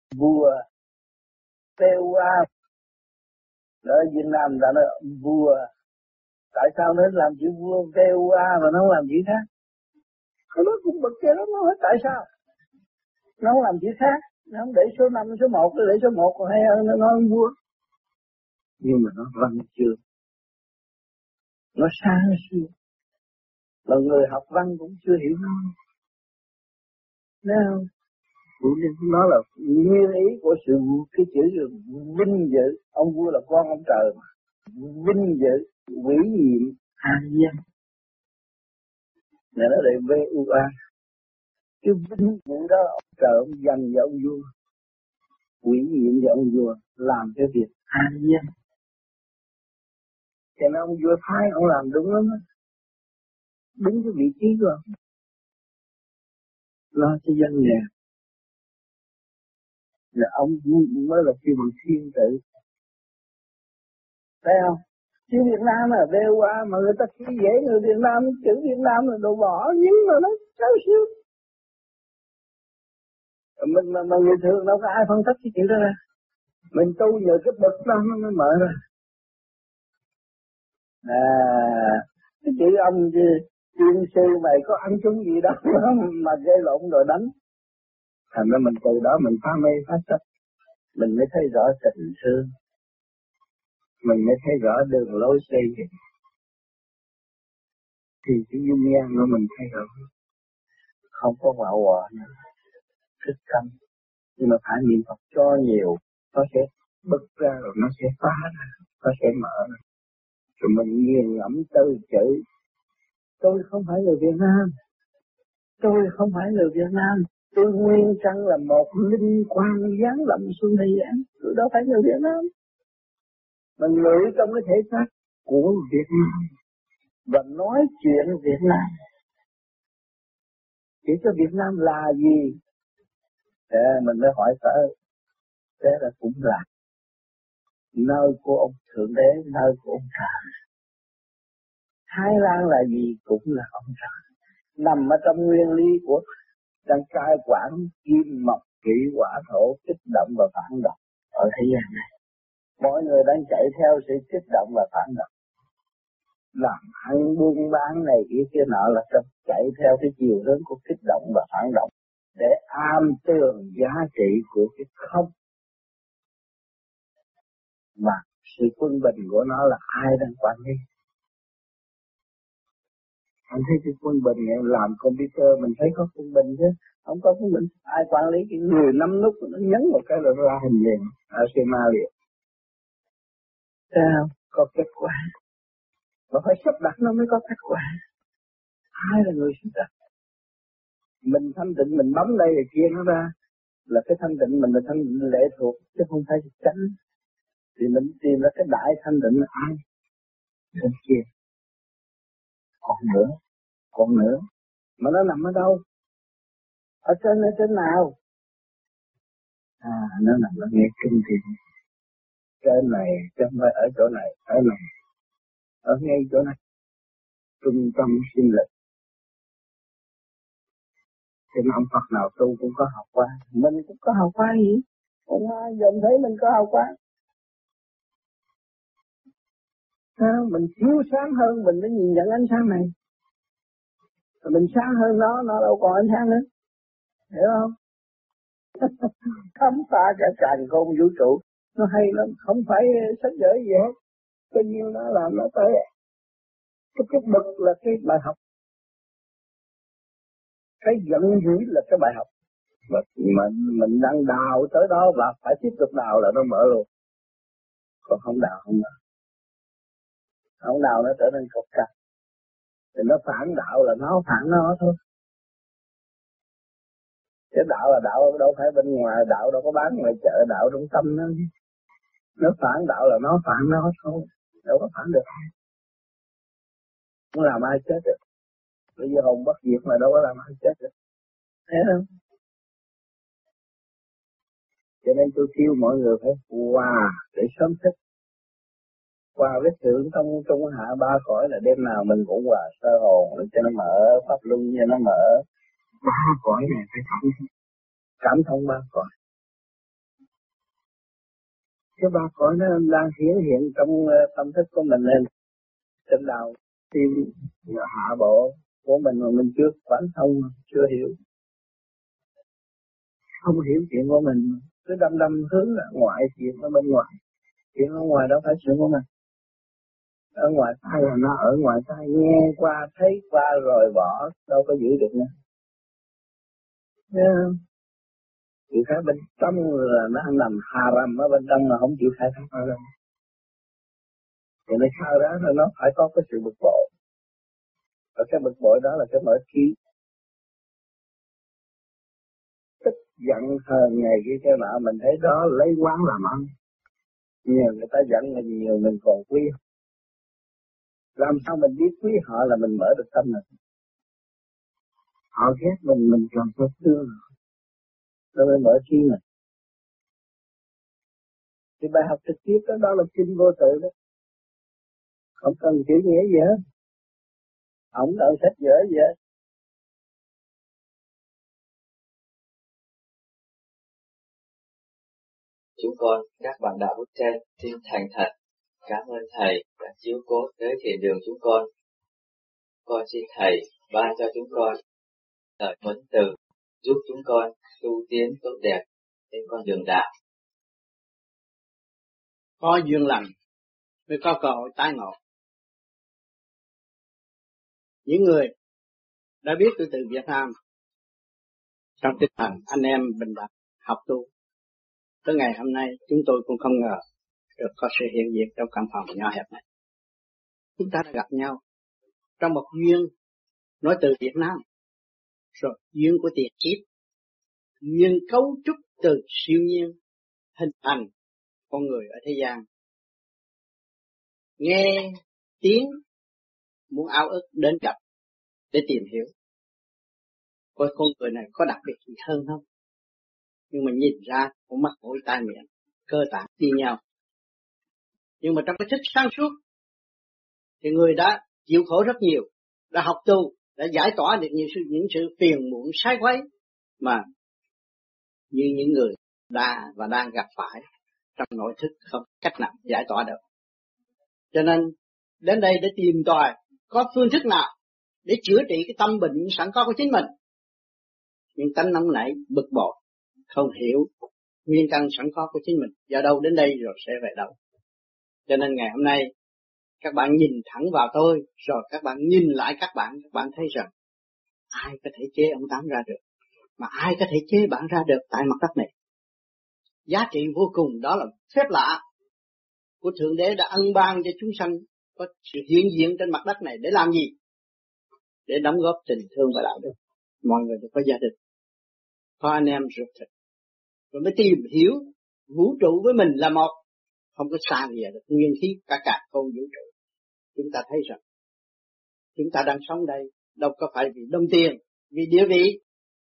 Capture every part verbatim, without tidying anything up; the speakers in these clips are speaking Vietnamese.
vua vê u a. Ở Việt Nam ta nói vua, tại sao nó làm chữ vua vê u a mà nó không làm chữ khác? Nó cũng bực kia lắm, nó hỏi tại sao nó không làm chữ khác, nó không để số năm số một, nó để số một còn hay hơn nó nói vua. Nhưng mà nó văn chương, nó sáng suốt, mà người học văn cũng chưa hiểu nó. Thấy không? Nó là nguyên ý của sự cái chữ vinh dự. Ông vua là con ông trời mà. Vinh dự, ủy nhiệm, an dân. Nên nó lại vê u a. Cái vinh dự đó ông trời ông dành cho ông vua, ủy nhiệm cho ông vua làm cái việc an dân. Cho nên ông vua Thái ông làm đúng lắm đó. Đúng cái vị trí của ông. Lo cho dân nghèo. Là ông mới là kêu bằng thiên tử. Thấy không? Chứ Việt Nam là vê u a mà người ta khi dễ người Việt Nam, chữ Việt Nam là đồ bỏ, nhưng mà nó cao siêu. Mình mà, mà người thường đâu có ai phân tích cái chuyện đó ra. Mình tu nhờ cái bậc đó nó mới mở ra. À, cái chữ ông chứ, chuyên sư mày có ăn chung gì đó mà gây lộn rồi đánh. Thành ra mình từ đó mình phá mê phá chấp. Mình mới thấy rõ tình thương. Mình mới thấy rõ đường lối xây dựng. Thì cái dung nhan của mình thay đổi. Không có quạo quọ nữa. Thích tâm. Nhưng mà phải niệm Phật cho nhiều. Nó sẽ bứt ra rồi nó sẽ phá ra. Nó sẽ mở ra. Rồi mình nghiền ngẫm tư chữ. Tôi không phải người Việt Nam. Tôi không phải người Việt Nam. Tôi nguyên căn là một linh quan giáng lâm xuống thế gian. Tôi đâu phải người Việt Nam. Mình ngự trong cái thể xác của Việt Nam. Và nói chuyện Việt Nam. Chỉ cho Việt Nam là gì? Thế mình mới hỏi tới. Thế là cũng là nơi của ông Thượng Đế, nơi của ông Trời. Thái Lan là gì? Cũng là ông Trời. Nằm ở trong nguyên lý của đang cai quản kim mộc thủy hỏa thổ, kích động và phản động ở thế gian này. Mọi người đang chạy theo sự kích động và phản động. Làm ăn buôn bán này kia kia nọ là chạy theo cái chiều hướng của kích động và phản động để am tường giá trị của cái không. Mà sự quân bình của nó là ai đang quản lý? Anh thấy cái quân bình này làm computer mình thấy có quân bình chứ. Không có quân bình. Ai quản lý cái người năm nút nó nhấn một cái là ra hình liền. Ở schema liền. Sao? Có kết quả. Mà phải sắp đặt nó mới có kết quả. Ai là người sắp đặt? Mình thanh tịnh mình bấm đây rồi kia nó ra. Là cái thanh tịnh mình là thanh tịnh lệ thuộc. Chứ không phải tránh. Thì mình tìm ra cái đại thanh tịnh là ai? Bên kia. Còn nữa. Còn nữa. Mà nó nằm ở đâu? Ở trên ở trên nào? À, nó nằm ở ngay trung tâm. Trên này, trong phải ở chỗ này, ở này. Ở ngay chỗ này. Trung tâm sinh lực. Thì ông Phật nào tu cũng có học qua. Mình cũng có học qua gì? Không ai dần thấy mình có học qua. Sao? Mình chiếu sáng hơn mình mới nhìn nhận ánh sáng này. Rồi mình sáng hơn nó, nó đâu còn ánh sáng nữa. Hiểu không? Khám phá cả càn khôn vũ trụ. Nó hay lắm, không phải sách vở gì hết. Có nhiêu nó làm nó tới. Cái cái bực là cái bài học. Cái giận dữ là cái bài học. Mà mình, mình đang đào tới đó và phải tiếp tục đào là nó mở luôn. Còn không đào không mở. Không đào nó trở nên cục cằn. Thì nó phản đạo là nó phản nó thôi. Cái đạo là đạo đâu phải bên ngoài, đạo đâu có bán ngoài chợ, đạo trong tâm nó. Nó phản đạo là nó phản nó thôi. Đâu có phản được ai. Không làm ai chết được. Bây giờ hồn bất diệt mà đâu có làm ai chết được. Thấy không? Cho nên tôi kêu mọi người phải qua để sớm thức. Qua với thượng trong trung hạ ba cõi là đêm nào mình cũng qua sơ hồn để cho nó mở, pháp luân cho nó mở. Ba cõi này phải cảm thông. Cảm thông ba cõi. cái ba cõi nó đang hiển hiện trong tâm thức của mình lên. Trên đầu tim hạ bộ của mình mà mình chưa quán thông, chưa hiểu, không hiểu chuyện của mình, cứ đâm đâm hướng ra ngoài, chuyện ở bên ngoài, chuyện ở ngoài đâu phải chuyện của mình. Ở ngoài tai là nó ở ngoài tai, nghe qua thấy qua rồi bỏ, đâu có giữ được nữa. Yeah. Chuyện khác bên trong là nó nằm hà rầm ở bên trong mà không chịu khai thác ở đâu. Thì nó khai đó là nó phải có cái sự bực bội. Và cái bực bội đó là cái mở trí. Tức giận hờn ngày kia cái nọ mình thấy đó lấy quán làm ăn. Nhiều người ta giận mình nhiều mình còn quý. Làm sao mình biết quý họ là mình mở được tâm mình. Họ ghét mình, mình còn phải thương họ. Nó mới mở trí mình. Thì bài học trực tiếp đó, đó là kinh vô tự đó. Không cần chữ nghĩa gì hết. Không cần sách vở gì hết. Chúng con, các bạn đạo đức trên, xin thành thật cảm ơn Thầy đã chiếu cố tới thiền đường chúng con. Con xin Thầy ban cho chúng con lời huấn từ, giúp chúng con tu tiến tốt đẹp trên con đường đạo. Có duyên lành mới có cơ hội tái ngộ. Những người đã biết tôi từ Việt Nam trong tinh thần anh em bình đẳng học tu, tới ngày hôm nay chúng tôi cũng không ngờ được có sự hiện diện trong căn phòng nhỏ hẹp này. Chúng ta đã gặp nhau trong một duyên nói từ Việt Nam, rồi duyên của tiền kiếp, duyên cấu trúc từ siêu nhiên hình thành con người ở thế gian. Nghe tiếng muốn ao ước đến gặp để tìm hiểu coi con người này có đặc biệt gì hơn không. Nhưng mà nhìn ra cũng mắt mũi tai miệng, cơ tạng như nhau. Nhưng mà trong cái thức sáng suốt thì người đã chịu khổ rất nhiều, đã học tu, đã giải tỏa được nhiều sự, những sự phiền muộn sai quấy mà như những người đã và đang gặp phải trong nội thức không cách nào giải tỏa được. Cho nên đến đây để tìm tòi có phương thức nào để chữa trị cái tâm bệnh sẵn có của chính mình. Nhưng tánh nóng nảy, bực bội, không hiểu nguyên căn sẵn có của chính mình, do đâu đến đây rồi sẽ về đâu. Cho nên ngày hôm nay các bạn nhìn thẳng vào tôi, rồi các bạn nhìn lại các bạn, các bạn thấy rằng ai có thể chế ông Tám ra được, mà ai có thể chế bạn ra được tại mặt đất này. Giá trị vô cùng, đó là phép lạ của Thượng Đế đã ân ban cho chúng sanh có sự hiện diện trên mặt đất này để làm gì? Để đóng góp tình thương và đạo đức. Mọi người đều có gia đình, có anh em ruột thịt, rồi mới tìm hiểu vũ trụ với mình là một, không có xa lìa được nguyên khí cả cả không vũ trụ. Chúng ta thấy rằng chúng ta đang sống đây đâu có phải vì đồng tiền, vì địa vị,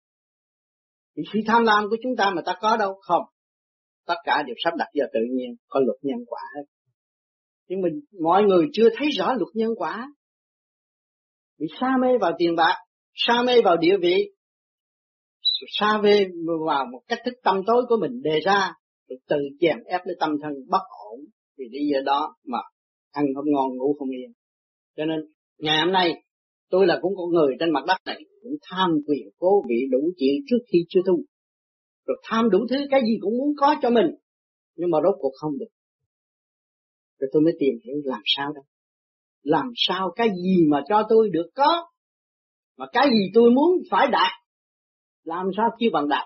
vì sự tham lam của chúng ta mà ta có đâu, không. Tất cả đều sắp đặt do tự nhiên, có luật nhân quả hết. Nhưng mình mọi người chưa thấy rõ luật nhân quả, bị sa mê vào tiền bạc, sa mê vào địa vị, sa mê vào một cách thức tâm tối của mình đề ra, rồi tự chèn ép lấy tâm thân bất ổn, vì lý do đó mà ăn không ngon ngủ không yên. Cho nên ngày hôm nay tôi là cũng con người trên mặt đất này, cũng tham quyền cố vị đủ chuyện trước khi chưa tu, rồi tham đủ thứ, cái gì cũng muốn có cho mình, nhưng mà rốt cuộc không được. Rồi tôi mới tìm hiểu làm sao đó, làm sao cái gì mà cho tôi được có, mà cái gì tôi muốn phải đạt, làm sao chưa bằng đạt.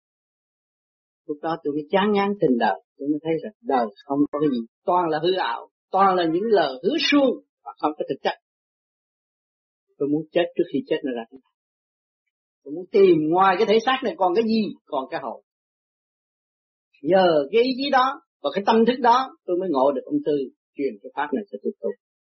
Lúc đó tôi mới chán ngán tình đời, tôi mới thấy rằng đời không có cái gì, toàn là hư ảo, toàn là những lời hứa suông và không có thực chất. Tôi muốn chết trước khi chết nó ra. Tôi muốn tìm ngoài cái thể xác này còn cái gì, còn cái hồn. Nhờ cái ý chí đó và cái tâm thức đó tôi mới ngộ được ông Tư truyền cái pháp này cho tôi tu.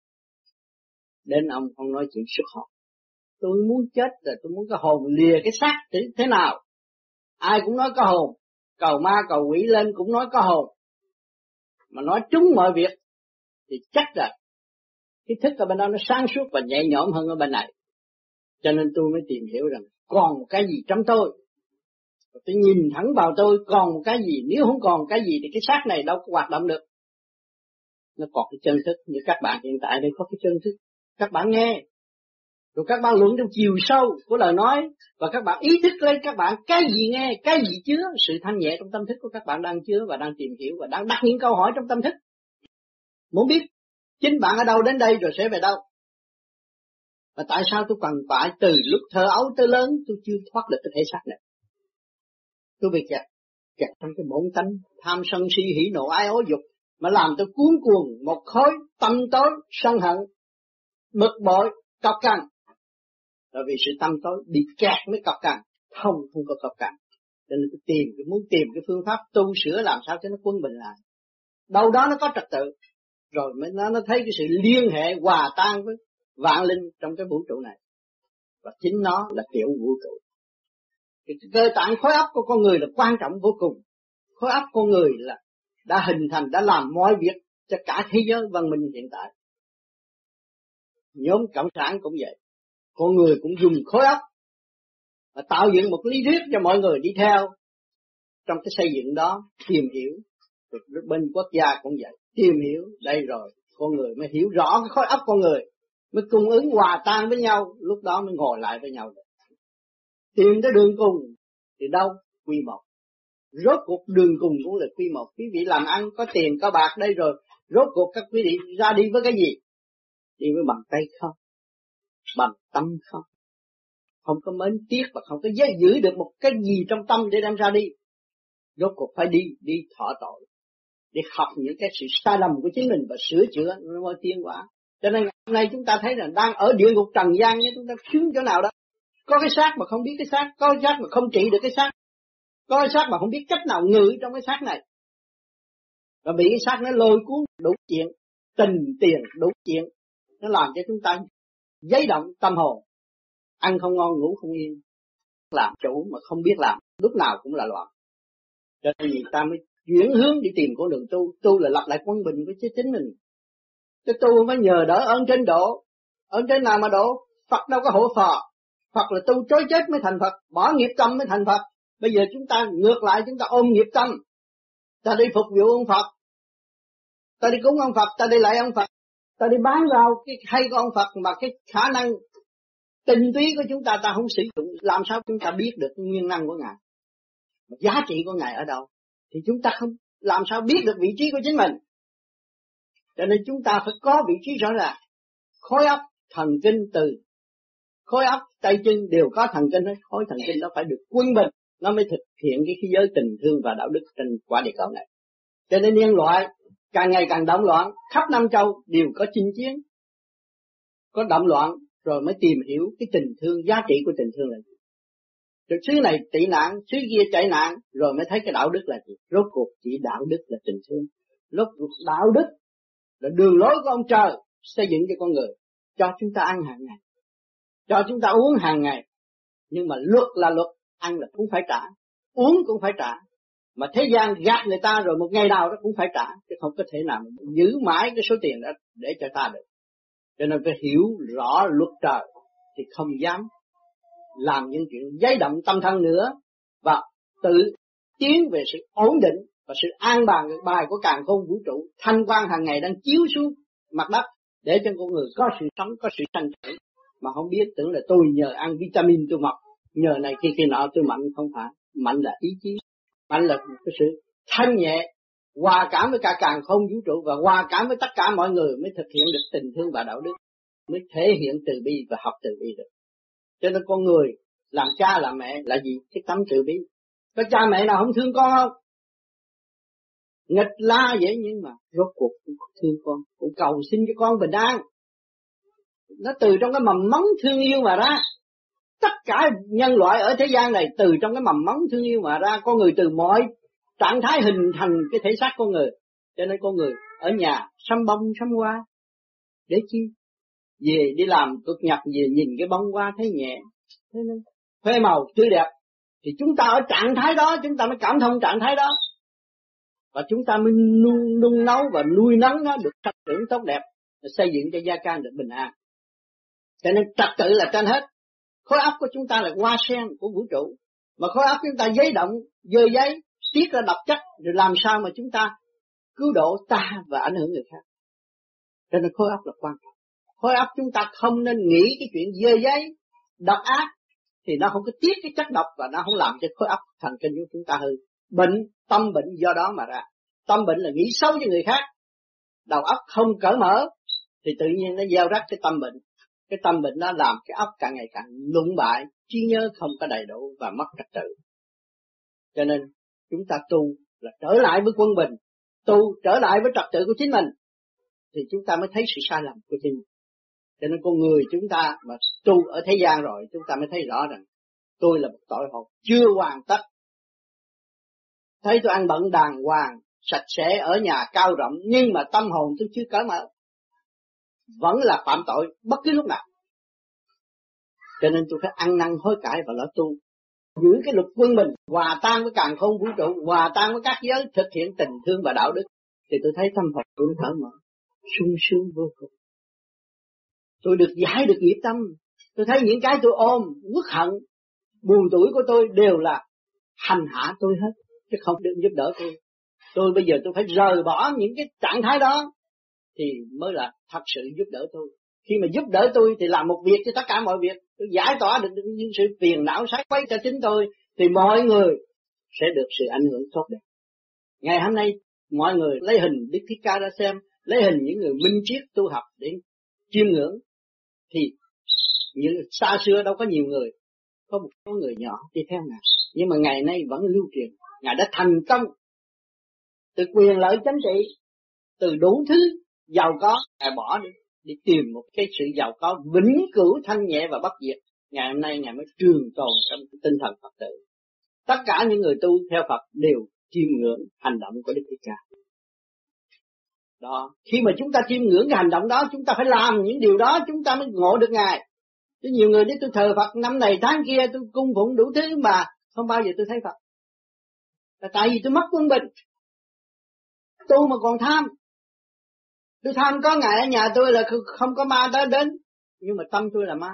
Đến ông không nói chuyện xuất hồn. Tôi muốn chết rồi, tôi muốn cái hồn lìa cái xác thế, thế nào. Ai cũng nói có hồn, cầu ma cầu quỷ lên cũng nói có hồn. Mà nói trúng mọi việc thì chắc là cái thức ở bên đó nó sáng suốt và nhẹ nhõm hơn ở bên này. Cho nên tôi mới tìm hiểu rằng còn một cái gì trong tôi. Tôi nhìn thẳng vào tôi còn một cái gì, nếu không còn cái gì thì cái xác này đâu có hoạt động được. Nó còn cái chân thức, như các bạn hiện tại đây có cái chân thức. Các bạn nghe, rồi các bạn luận trong chiều sâu của lời nói, và các bạn ý thức lên các bạn cái gì nghe, cái gì chứa, sự thanh nhẹ trong tâm thức của các bạn đang chứa và đang tìm hiểu và đang đặt những câu hỏi trong tâm thức. Muốn biết chính bạn ở đâu đến đây rồi sẽ về đâu. Và tại sao tôi cần phải từ lúc thơ ấu tới lớn tôi chưa thoát được cái thể xác này. Tôi bị kẹt, kẹt trong cái bổn tánh tham sân si hỉ nộ ái ố dục, mà làm tôi cuốn cuồng một khối tâm tối sân hận, bực bội, cọc cằn. Bởi vì sự tâm tối bị kẹt mới cọc cằn, không không có cọc cằn. Cho nên tôi tìm, tôi muốn tìm cái phương pháp tu sửa làm sao cho nó quân bình lại. Đâu đó nó có trật tự, rồi mới nó nó thấy cái sự liên hệ hòa tan với vạn linh trong cái vũ trụ này, và chính nó là tiểu vũ trụ. Cái cơ tạng khối óc của con người là quan trọng vô cùng. Khối óc con người là đã hình thành, đã làm mọi việc cho cả thế giới văn minh hiện tại. Nhóm cộng sản cũng vậy, con người cũng dùng khối óc và tạo dựng một lý thuyết cho mọi người đi theo. Trong cái xây dựng đó tìm hiểu, rồi bên quốc gia cũng vậy, tìm hiểu đây rồi con người mới hiểu rõ cái khối óc con người, mới cung ứng hòa tan với nhau, lúc đó mới ngồi lại với nhau được. Tìm tới đường cùng thì đâu? Quy một. Rốt cuộc đường cùng cũng là quy một. Quý vị làm ăn có tiền có bạc đây rồi, rốt cuộc các quý vị ra đi với cái gì? Đi với bằng tay không, bằng tâm không. Không có mến tiếc và không có giữ được một cái gì trong tâm để đem ra đi. Rốt cuộc phải đi, đi thọ tội, để học những cái sự sai lầm của chính mình và sửa chữa nó mới tiến hóa. Cho nên hôm nay chúng ta thấy là đang ở địa ngục trần gian nhé, chúng ta sướng chỗ nào đó. Có cái xác mà không biết cái xác, có cái xác mà không trị được cái xác, có cái xác mà không biết cách nào ngự trong cái xác này, và bị cái xác nó lôi cuốn đủ chuyện, tình tiền đủ chuyện, nó làm cho chúng ta giấy động tâm hồn, ăn không ngon ngủ không yên, làm chủ mà không biết làm, lúc nào cũng là loạn. Cho nên người ta mới chuyển hướng đi tìm con đường tu, tu là lập lại quân bình với chính mình. Cái tu mới nhờ đỡ ơn trên độ, ơn trên nào mà độ, Phật đâu có hộ phò. Phật là tu chối chết mới thành Phật, bỏ nghiệp tâm mới thành Phật. Bây giờ chúng ta ngược lại, chúng ta ôm nghiệp tâm, ta đi phục vụ ông Phật, ta đi cúng ông Phật, ta đi lại ông Phật, ta đi bán vào cái hay của ông Phật, mà cái khả năng tinh túy của chúng ta ta không sử dụng, làm sao chúng ta biết được nguyên năng của Ngài, giá trị của Ngài ở đâu, thì chúng ta không làm sao biết được vị trí của chính mình. Cho nên chúng ta phải có vị trí rõ ràng. Khối óc, thần kinh từ khối óc, tay chân đều có thần kinh hết. Khối thần kinh đó phải được quân bình, nó mới thực hiện cái khí giới tình thương và đạo đức trên quả địa cầu này. Cho nên nhân loại càng ngày càng động loạn, khắp năm châu đều có chinh chiến, có động loạn, rồi mới tìm hiểu cái tình thương, giá trị của tình thương là gì. Rồi xứ này tị nạn, xứ kia chạy nạn, rồi mới thấy cái đạo đức là gì. Rốt cuộc chỉ đạo đức là tình thương. Rốt cuộc đạo đức là đường lối của ông trời xây dựng cho con người, cho chúng ta ăn hàng ngày, cho chúng ta uống hàng ngày. Nhưng mà luật là luật, ăn là cũng phải trả, uống cũng phải trả. Mà thế gian gạt người ta rồi một ngày nào đó cũng phải trả, chứ không có thể nào giữ mãi cái số tiền đó để cho ta được. Cho nên phải hiểu rõ luật trời thì không dám làm những chuyện giấy động tâm thân nữa, và tự tiến về sự ổn định và sự an bàn bài của càn khôn vũ trụ. Thanh quang hàng ngày đang chiếu xuống mặt đất để cho con người có sự sống, có sự sanh trưởng, mà không biết tưởng là tôi nhờ ăn vitamin tôi mập, nhờ này kia kia nọ tôi mạnh. Không phải, mạnh là ý chí, mạnh là cái sự thanh nhẹ, hòa cảm với cả càn khôn vũ trụ và hòa cảm với tất cả mọi người mới thực hiện được tình thương và đạo đức, mới thể hiện từ bi và học từ bi được. Cho nên con người làm cha làm mẹ là gì? Cái tấm từ bi. Có cha mẹ nào không thương con không? Nghịch la vậy, nhưng mà rốt cuộc cũng thương con, cũng cầu xin cho con bình an. Nó từ trong cái mầm móng thương yêu mà ra. Tất cả nhân loại ở thế gian này từ trong cái mầm móng thương yêu mà ra. Con người từ mọi trạng thái hình thành cái thể xác con người. Cho nên con người ở nhà sắm bông sắm hoa để chi? Về đi làm cực nhọc, về nhìn cái bông hoa thấy nhẹ, thế nên phê màu tươi đẹp. Thì chúng ta ở trạng thái đó, chúng ta mới cảm thông trạng thái đó, và chúng ta mới nung, nung nấu và nuôi nấng nó được phát triển tốt đẹp, xây dựng cho gia can được bình an. Cho nên trật tự là trên hết. Khối óc của chúng ta là hoa sen của vũ trụ, Mà khối óc chúng ta giấy động, dơ giấy, tiết ra độc chất, rồi làm sao mà chúng ta cứu độ ta và ảnh hưởng người khác. Cho nên khối óc là quan trọng. Khối óc chúng ta không nên nghĩ cái chuyện dơ giấy, độc ác, thì nó không có tiết cái chất độc và nó không làm cho khối óc thần kinh của chúng ta hư. Bệnh, tâm bệnh do đó mà ra. Tâm bệnh là nghĩ xấu cho người khác. Đầu óc không cởi mở thì tự nhiên nó gieo rắc cái tâm bệnh. Cái tâm bệnh nó làm cái óc càng ngày càng lụng bại, trí nhớ không có đầy đủ và mất trật tự. Cho nên chúng ta tu là trở lại với quân bình, tu trở lại với trật tự của chính mình, thì chúng ta mới thấy sự sai lầm của chính mình. Cho nên con người chúng ta mà tu ở thế gian rồi, chúng ta mới thấy rõ rằng tôi là một tội hồn chưa hoàn tất. Thấy tôi ăn bận đàng hoàng, sạch sẽ ở nhà cao rộng, nhưng mà tâm hồn tôi chưa cởi mở, vẫn là phạm tội bất cứ lúc nào. Cho nên tôi phải ăn năn hối cải và lo tu, giữ cái luật quân bình, hòa tan với càn khôn vũ trụ, hòa tan với các giới, thực hiện tình thương và đạo đức, thì tôi thấy tâm hồn tôi cởi mở, sung sướng vô cùng. Tôi được giải được nghiệp tâm. Tôi thấy những cái tôi ôm, uất hận, buồn tuổi của tôi đều là hành hạ tôi hết, chứ không được giúp đỡ tôi. Tôi bây giờ tôi phải rời bỏ những cái trạng thái đó thì mới là thật sự giúp đỡ tôi. Khi mà giúp đỡ tôi thì làm một việc cho tất cả mọi việc, tôi giải tỏa được những sự phiền não sái quấy cho chính tôi, thì mọi người sẽ được sự ảnh hưởng tốt đẹp. Ngày hôm nay mọi người lấy hình Đức Thích Ca ra xem, lấy hình những người minh triết tu học để chiêm ngưỡng, thì như xa xưa đâu có nhiều người, có một số người nhỏ đi theo Ngài, nhưng mà ngày nay vẫn lưu truyền. Ngài đã thành công từ quyền lợi chính trị, từ đủ thứ giàu có, Ngài bỏ đi đi tìm một cái sự giàu có vĩnh cửu thanh nhẹ và bất diệt. Ngày hôm nay Ngài mới trường tồn trong tinh thần Phật tử. Tất cả những người tu theo Phật đều chiêm ngưỡng hành động của Đức Thích Ca. Đó, khi mà chúng ta chiêm ngưỡng cái hành động đó, chúng ta phải làm những điều đó, chúng ta mới ngộ được Ngài. Chứ nhiều người nói tôi thờ Phật năm này tháng kia, tôi cung phụng đủ thứ mà không bao giờ tôi thấy Phật. Là tại vì tôi mất quân bình. Tu mà còn tham. Tôi tham có Ngài ở nhà tôi là không có ma tới đến, nhưng mà tâm tôi là ma.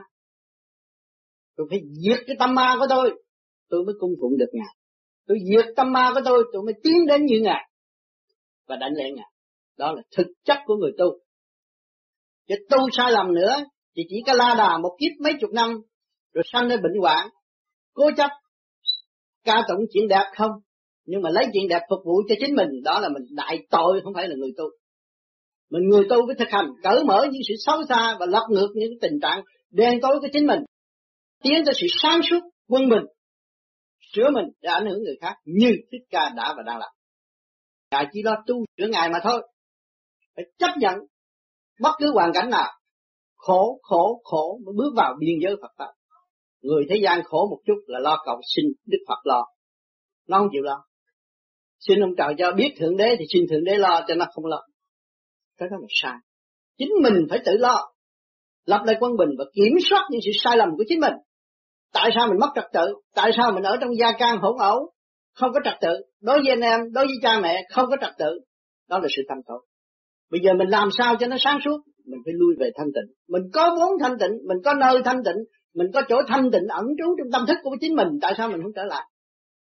Tôi phải diệt cái tâm ma của tôi, tôi mới cung phụng được Ngài. Tôi diệt tâm ma của tôi, tôi mới tiến đến như Ngài và đánh lẽ Ngài. Đó là thực chất của người tu. Chứ tu sai lầm nữa thì chỉ có la đà một kiếp mấy chục năm rồi sanh lên bệnh hoạn, cố chấp ca tụng chuyện đẹp không, nhưng mà lấy chuyện đẹp phục vụ cho chính mình, đó là mình đại tội, không phải là người tu. Mình người tu với thực hành cởi mở những sự xấu xa và lật ngược những tình trạng đen tối của chính mình, tiến tới sự sáng suốt quân bình, sửa mình để ảnh hưởng người khác như Thích Ca đã và đang làm. Ngài chỉ lo tu sửa Ngài mà thôi. Phải chấp nhận bất cứ hoàn cảnh nào, khổ khổ khổ mới bước vào biên giới Phật pháp. Người thế gian khổ một chút là lo cầu xin Đức Phật lo, nó không chịu lo. Xin ông trời cho biết Thượng Đế thì xin Thượng Đế lo, cho nó không lo. Cái đó là sai. Chính mình phải tự lo, lập lại quân bình và kiểm soát những sự sai lầm của chính mình. Tại sao mình mất trật tự? Tại sao mình ở trong gia can hỗn ẩu, không có trật tự? Đối với anh em, đối với cha mẹ không có trật tự. Đó là sự tâm tội. Bây giờ mình làm sao cho nó sáng suốt? Mình phải lui về thanh tịnh. Mình có vốn thanh tịnh, mình có nơi thanh tịnh, mình có chỗ thanh tịnh ẩn trú trong tâm thức của chính mình. Tại sao mình không trở lại?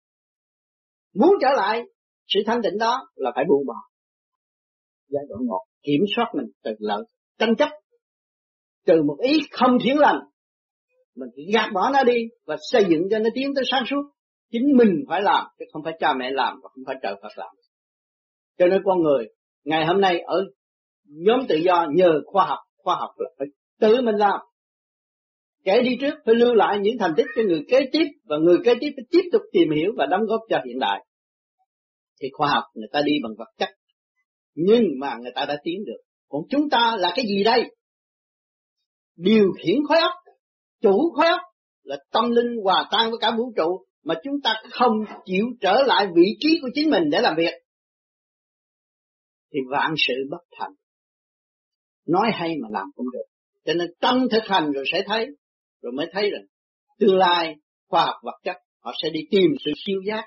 Muốn trở lại sự thanh tịnh đó là phải buông bỏ giai đoạn một, kiểm soát mình từ lợi tranh chấp, từ một ý không thiện lành, mình phải gạt bỏ nó đi và xây dựng cho nó tiến tới sáng suốt. Chính mình phải làm, chứ không phải cha mẹ làm và không phải trời Phật làm. Cho nên con người ngày hôm nay ở nhóm tự do nhờ khoa học, khoa học là phải tự mình làm. Kẻ đi trước phải lưu lại những thành tích cho người kế tiếp, và người kế tiếp phải tiếp tục tìm hiểu và đóng góp cho hiện đại. Thì khoa học người ta đi bằng vật chất, nhưng mà người ta đã tiến được. Còn chúng ta là cái gì đây? Điều khiển khối óc, chủ khối óc là tâm linh hòa tan với cả vũ trụ, mà chúng ta không chịu trở lại vị trí của chính mình để làm việc, thì vạn sự bất thành. Nói hay mà làm không được. Cho nên tâm thực hành rồi sẽ thấy, rồi mới thấy rằng tương lai khoa học vật chất họ sẽ đi tìm sự siêu giác.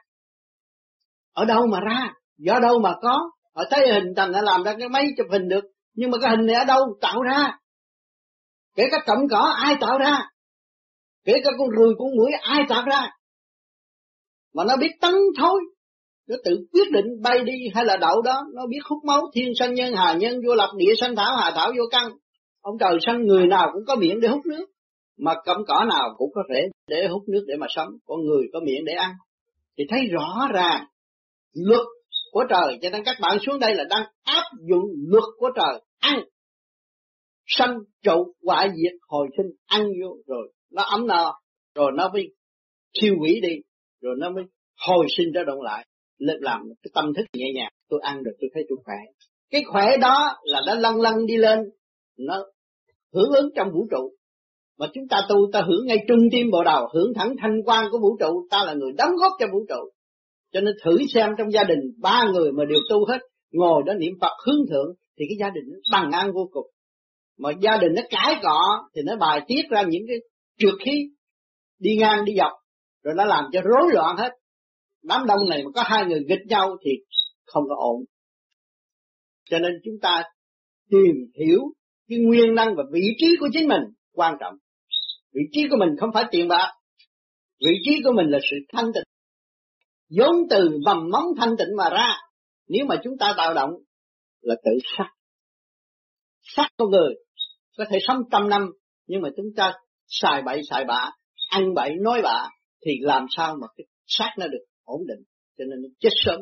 Ở đâu mà ra? Do đâu mà có? Họ thấy hình thành đã làm ra cái máy chụp hình được, nhưng mà cái hình này ở đâu tạo ra? Kể cả cọng cỏ ai tạo ra? Kể cả con ruồi con muỗi ai tạo ra? mà nó biết tấn thôi. Nó tự quyết định bay đi hay là đậu đó. Nó biết hút máu, thiên sanh nhân hà nhân vô lập, địa sanh thảo hà thảo vô căn. Ông trời sanh người nào cũng có miệng để hút nước, mà cọng cỏ nào cũng có thể để hút nước để mà sống. Con người có miệng để ăn. Thì thấy rõ ràng luật của trời. Cho nên các bạn xuống đây là đang áp dụng luật của trời. Ăn, sanh trụ, hoại diệt, hồi sinh. Ăn vô rồi nó ấm no, rồi nó mới thiêu hủy đi, rồi nó mới hồi sinh ra động lại. Lên làm cái tâm thức nhẹ nhàng. Tôi ăn được tôi thấy tôi khỏe. Cái khỏe đó là đã lăn lăn đi lên, nó hưởng ứng trong vũ trụ. Mà chúng ta tu, ta hưởng ngay trung tim bộ đầu, hưởng thẳng thanh quan của vũ trụ. Ta là người đóng góp cho vũ trụ. Cho nên thử xem trong gia đình ba người mà đều tu hết, ngồi đó niệm Phật hướng thượng, thì cái gia đình nó bằng an vô cùng. Mà gia đình nó cãi cọ thì nó bài tiết ra những cái trượt khí đi ngang đi dọc, rồi nó làm cho rối loạn hết. Đám đông này mà có hai người nghịch nhau thì không có ổn. Cho nên chúng ta tìm hiểu cái nguyên năng và vị trí của chính mình quan trọng. Vị trí của mình không phải tiền bạc. Vị trí của mình là sự thanh tịnh. vốn từ mầm móng thanh tịnh mà ra. Nếu mà chúng ta tạo động là tự sát. Sát con người có thể sống trăm năm, nhưng mà chúng ta xài bậy xài bạ, ăn bậy nói bạ, thì làm sao mà cái sát nó được ổn định. Cho nên nó chết sớm.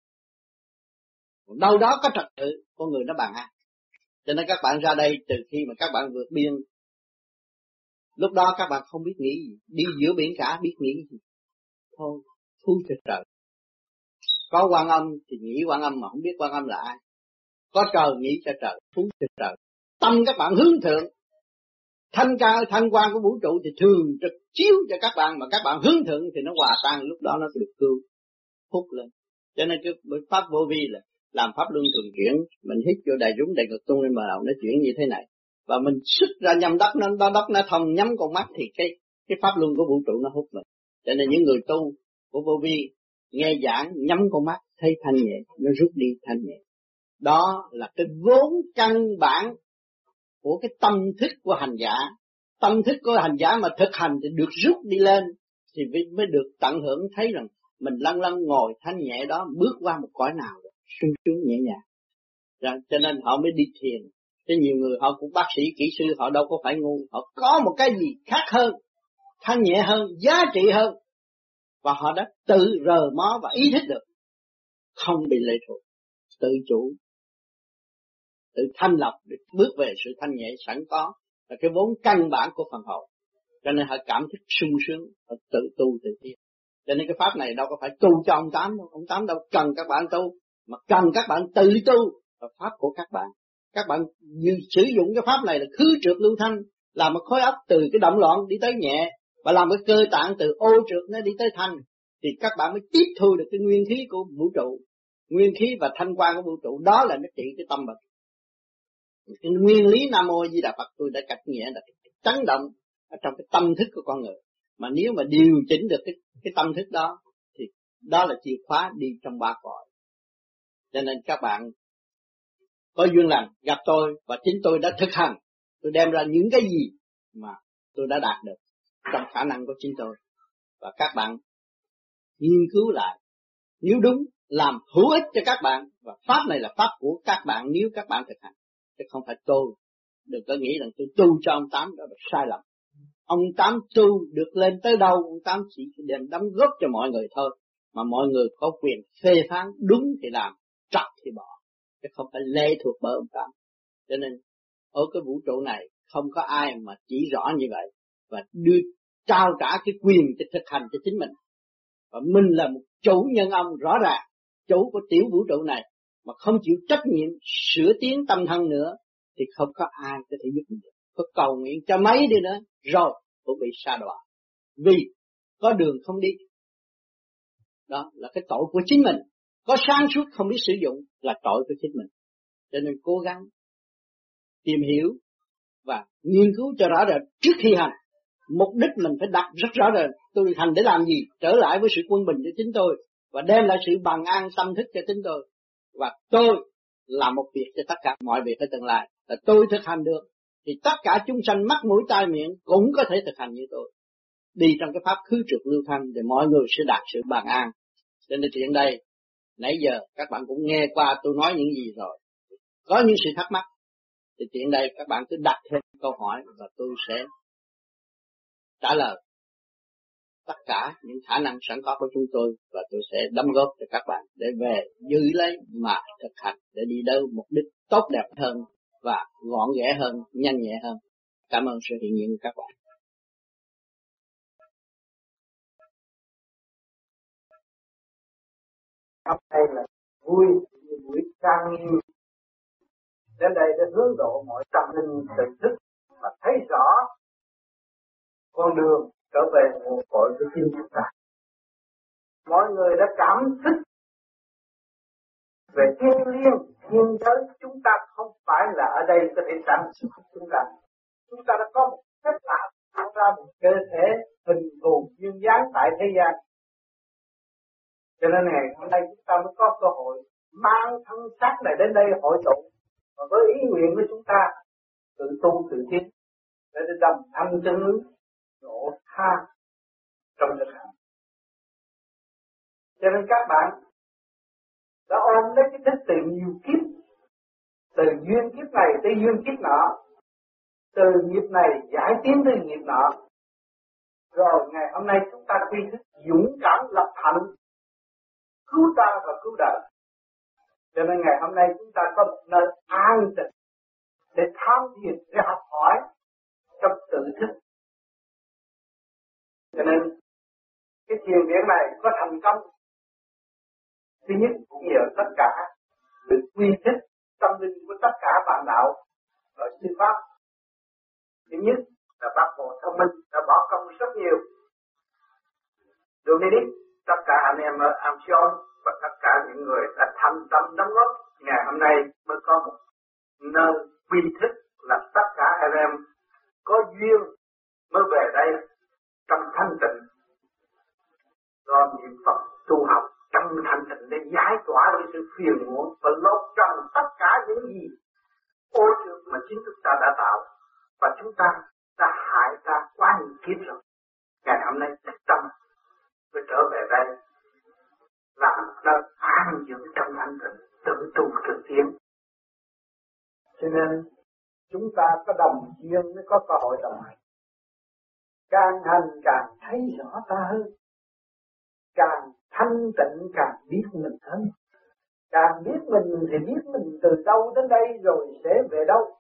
Đâu đó có trật tự, con người nó bằng an. Cho nên các bạn ra đây, từ khi mà các bạn vượt biên, lúc đó các bạn không biết nghĩ gì. Đi giữa biển cả biết nghĩ gì. Thôi, thu cho trời. Có Quan Âm thì nghĩ Quan Âm mà không biết Quan Âm là ai. Có trời nghĩ cho trời, thu cho trời. Tâm các bạn hướng thượng. Thanh cao, thanh quan của vũ trụ thì thường trực chiếu cho các bạn, mà các bạn hướng thượng thì nó hòa tan, lúc đó nó được cứu, hút lên. Cho nên cái pháp vô vi là làm pháp luân thường chuyển, mình hít vô đại dũng đại ngực tung lên mà đầu nó chuyển như thế này, và mình xuất ra nhâm đốc nó, đó đốc nó thông nhắm con mắt thì cái cái pháp luân của vũ trụ nó hút mình. Cho nên những người tu của vô vi nghe giảng nhắm con mắt thấy thanh nhẹ, nó rút đi thanh nhẹ. Đó là cái vốn căn bản của cái tâm thức của hành giả. Tâm thức của hành giả mà thực hành thì được rút đi lên, thì mới được tận hưởng thấy rằng mình lăn lăn ngồi thanh nhẹ đó, bước qua một cõi nào rồi, sung sướng nhẹ nhàng. Rồi, cho nên họ mới đi thiền. Chứ nhiều người họ cũng bác sĩ, kỹ sư, họ đâu có phải ngu. Họ có một cái gì khác hơn, thanh nhẹ hơn, giá trị hơn. Và họ đã tự rờ mó và ý thức được. Không bị lệ thuộc, tự chủ, tự thanh lọc, để bước về sự thanh nhẹ sẵn có. Là cái vốn căn bản của phần hồn. Cho nên họ cảm thức sung sướng, họ tự tu tự tiến. Cho nên cái pháp này đâu có phải tu cho ông Tám đâu. Ông Tám đâu cần các bạn tu, mà cần các bạn tự tu. Là pháp của các bạn. Các bạn như sử dụng cái pháp này là khứ trượt lưu thanh, làm một khối óc từ cái động loạn đi tới nhẹ, và làm cái cơ tạng từ ô trượt nó đi tới thanh, thì các bạn mới tiếp thu được cái nguyên khí của vũ trụ. Nguyên khí và thanh quan của vũ trụ, đó là nó trị cái tâm bệnh. Cái nguyên lý Nam Mô Di Đà Phật tôi đã cắt nghĩa là chấn động ở trong cái tâm thức của con người. Mà nếu mà điều chỉnh được cái, cái tâm thức đó, thì đó là chìa khóa đi trong ba cõi. Cho nên các bạn có duyên lành gặp tôi, và chính tôi đã thực hành. Tôi đem ra những cái gì mà tôi đã đạt được trong khả năng của chính tôi. Và các bạn nghiên cứu lại, nếu đúng, làm hữu ích cho các bạn. Và pháp này là pháp của các bạn nếu các bạn thực hành, chứ không phải tôi. Đừng có nghĩ rằng tôi tu cho ông Tám, đó là sai lầm. Ông Tám tu được lên tới đâu, ông Tám chỉ đem đóng góp cho mọi người thôi. Mà mọi người có quyền phê phán, đúng thì làm, trật thì bỏ, chứ không phải lệ thuộc bởi ông Tám. Cho nên ở cái vũ trụ này không có ai mà chỉ rõ như vậy, và đưa trao trả cái quyền cho thực hành cho chính mình. Và mình là một chủ nhân ông rõ ràng, chủ của tiểu vũ trụ này, mà không chịu trách nhiệm sửa tiến tâm thân nữa, thì không có ai có thể giúp mình được. Có cầu nguyện cho mấy đi nữa, rồi cũng bị sa đọa. Vì có đường không đi. Đó là cái tội của chính mình. Có sáng suốt không biết sử dụng là tội của chính mình. Cho nên cố gắng tìm hiểu và nghiên cứu cho rõ rệt trước khi hành. Mục đích mình phải đặt rất rõ rệt. Tôi hành để làm gì? Trở lại với sự quân bình cho chính tôi, và đem lại sự bằng an tâm thức cho chính tôi. Và tôi làm một việc cho tất cả mọi việc ở tương lai. Là tôi thực hành được, thì tất cả chúng sanh mắt mũi tai miệng cũng có thể thực hành như tôi. đi trong cái pháp khứ trượt lưu thanh để mọi người sẽ đạt sự bình an. Cho nên chuyện đây, nãy giờ các bạn cũng nghe qua tôi nói những gì rồi. Có những sự thắc mắc, thì chuyện đây các bạn cứ đặt thêm câu hỏi và tôi sẽ trả lời tất cả những khả năng sẵn có của chúng tôi, và tôi sẽ đóng góp cho các bạn để về giữ lấy mà thực hành để đi đến mục đích tốt đẹp hơn và gọn ghẽ hơn, nhanh nhẹ hơn. Cảm ơn sự hiện diện của các bạn. Hôm nay là vui, buổi trang nghiêm đến đây để hướng độ mọi tâm linh tự thức và thấy rõ con đường trở về nguồn cội của chính chúng ta. Mọi người đã cảm thức về thiên liêng, thiên giới. Chúng ta không phải là ở đây có thể sản xuất chúng ta. Chúng ta đã có một cách làm tạo ra một cơ thể hình thù duyên dáng tại thế gian. Cho nên ngày hôm nay chúng ta mới có cơ hội mang thân xác này đến đây hội tụ, và với ý nguyện của chúng ta tự tu tự tiến để đồng thanh chân lý độ tha trong thực hành. Cho nên các bạn đã ôm lấy cái thức từ nhiều kiếp, từ duyên kiếp này tới duyên kiếp nọ, từ nghiệp này giải tiến tới nghiệp nọ, rồi ngày hôm nay chúng ta quy thức dũng cảm lập hạnh cứu ta và cứu đời. Cho nên ngày hôm nay chúng ta có một nơi an tịnh để tham thiền, để học hỏi trong tự thức. Cho nên cái thiền viện này có thành công, thứ nhất cũng nhờ tất cả được quy thức tâm linh của tất cả bạn đạo ở sư pháp. Thứ nhất là bác Hồ Thông Minh đã bỏ công rất nhiều. Dominic, tất cả anh em ở Amsion và tất cả những người đã thành tâm đóng góp, ngày hôm nay mới có một nơi quy thức là tất cả anh em có duyên mới về đây trong thanh tịnh, do niệm Phật tu học trong thanh tịnh để giải tỏa những sự phiền muộn và lột trần tất cả những gì ô trượt mà chính chúng ta đã tạo, và chúng ta đã hại ta quá nhiều kiếp rồi. Ngày hôm nay thực tâm mới trở về đây làm nơi an dưỡng trong thanh tịnh, tự tu tự tiến. Cho nên chúng ta có đồng duyên mới có cơ hội đồng hành. Càng hành càng thấy rõ ta hơn, càng thanh tịnh càng biết mình hơn. Càng biết mình thì biết mình từ đâu đến đây rồi sẽ về đâu.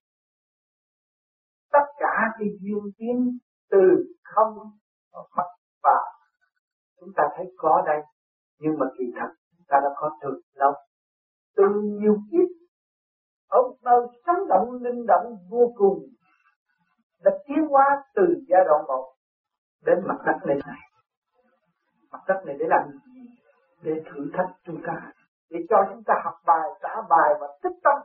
Tất cả cái duyên tiến từ không mất và chúng ta thấy có đây, nhưng mà kỳ thật chúng ta đã có từ lâu, từ nhiều kiếp ở một nơi sống động linh động vô cùng, đã tiến hóa từ giai đoạn một đến mặt đất này này. Mặt đất này để làm gì? Để thử thách chúng ta, để cho chúng ta học bài, trả bài và tích tâm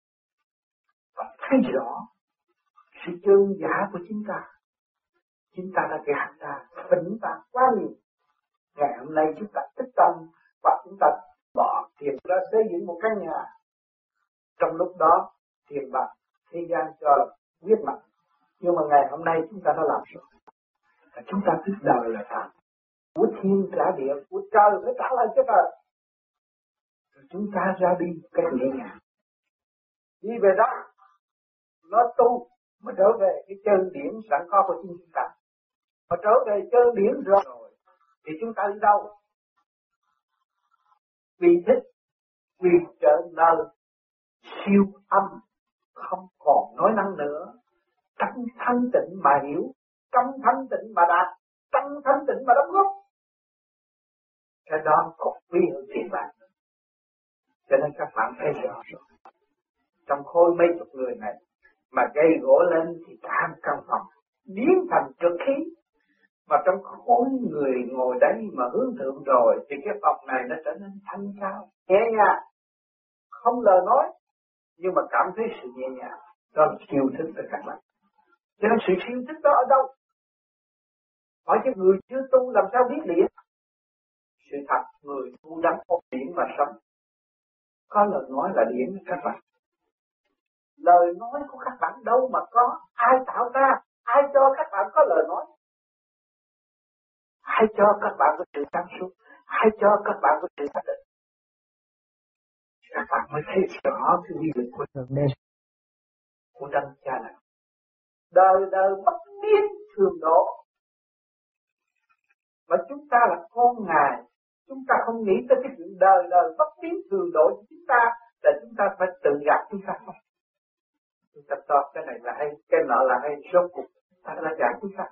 và thấy rõ sự chân giả của chính ta. Chúng ta đã gạt ta, phỉnh ta quá nhiều. Ngày hôm nay chúng ta tích tâm và chúng ta bỏ tiền ra xây dựng một căn nhà. Trong lúc đó tiền bạc thế gian cho là quyết mạnh, nhưng mà ngày hôm nay chúng ta đã làm rồi. Và chúng ta biết đời là sao? Của thiên trả địa, của trời phải trả lại cho trời. Rồi chúng ta ra đi cái nhẹ nhàng. Đi về đó, nó tu mới trở về cái chân điển sẵn có của chính chúng ta. Mà trở về chân điển rồi, thì chúng ta đi đâu? Vì thích, vì trở nơi siêu âm, không còn nói năng nữa. Trong thanh tịnh mà hiểu, trong thanh tịnh mà đạt, trong thanh tịnh mà đóng góp. Cái đó còn quý hơn tiền bạc. Cho nên các bạn thấy rõ rồi. Trong khối mấy chục người này mà gây gỗ lên thì cả một căn phòng biến thành trượt khí. Mà trong khối người ngồi đấy mà hướng thượng rồi thì cái phòng này nó trở nên thanh cao, nhẹ nhàng, không lời nói, nhưng mà cảm thấy sự nhẹ nhàng. Đó là siêu thức của các bạn. Cho nên sự siêu thức đó ở đâu? Hỏi cho người chưa tu làm sao biết điển? Sự thật, người tu đắm ôm điển mà sống. Có lời nói là điển các bạn. Lời nói của các bạn đâu mà có? Ai tạo ra? Ai cho các bạn có lời nói? hãy cho các bạn có sự sáng suốt, hãy cho các bạn có sự xác định. Các bạn mới thấy rõ cái quy luật của Thượng Đế, của Đấng Cha Lành. Đời đời bất biến thường độ. Và chúng ta là con Ngài, chúng ta không nghĩ tới cái chuyện đời đời bất biến thường độ của chúng ta, là chúng ta phải tự gạt chúng ta không. Chúng ta to cái này là hay, cái nọ là hay, rốt cuộc ta là gạt chúng ta.